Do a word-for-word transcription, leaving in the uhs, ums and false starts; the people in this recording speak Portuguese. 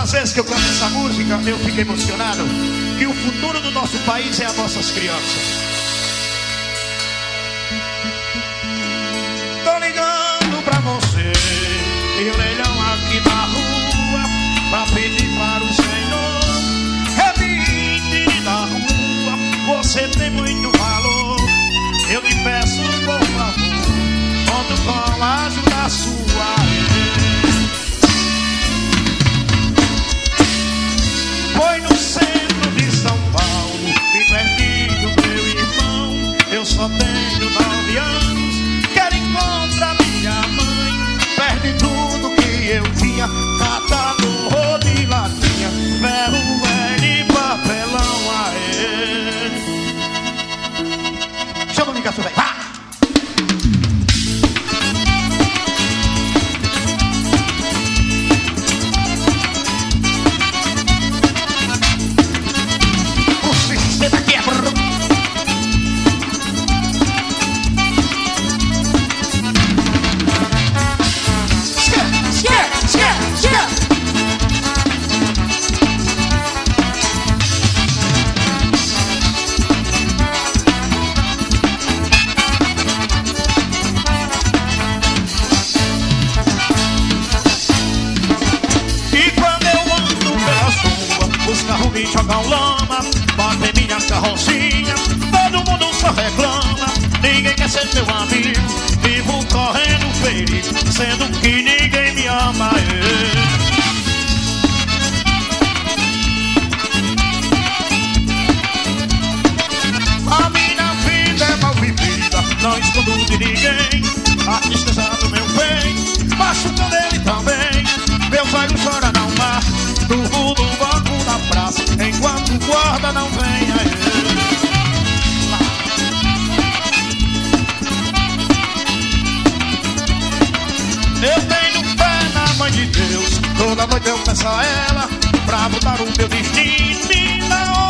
das vezes que eu canto essa música, eu fico emocionado, que o futuro do nosso país é as nossas crianças. Tô ligando pra você, e o leilão aqui na rua, pra pedir para o Senhor, retire da rua, você tem muito valor. Eu te peço por favor, conto com a ajuda sua. Foi no centro de São Paulo, me perdi do meu irmão. Eu só tenho nove anos, quero encontrar minha mãe. Perdi tudo que eu tinha, catador de latinha, ferro, velho e papelão, aê. Chama o Nicasso, velho. Ah! Jogam lama, batem minha carrocinha, todo mundo só reclama, ninguém quer ser meu amigo, vivo correndo perigo, sendo que ninguém me ama. A minha vida é mal vivida, não escondo de ninguém, a tristeza do meu bem, machucando ele também, meus olhos choram no mar, durmo no banco da praça, enquanto o guarda não vem aí. Eu tenho fé na mãe de Deus, toda noite eu peço a ela pra mudar o meu destino. E na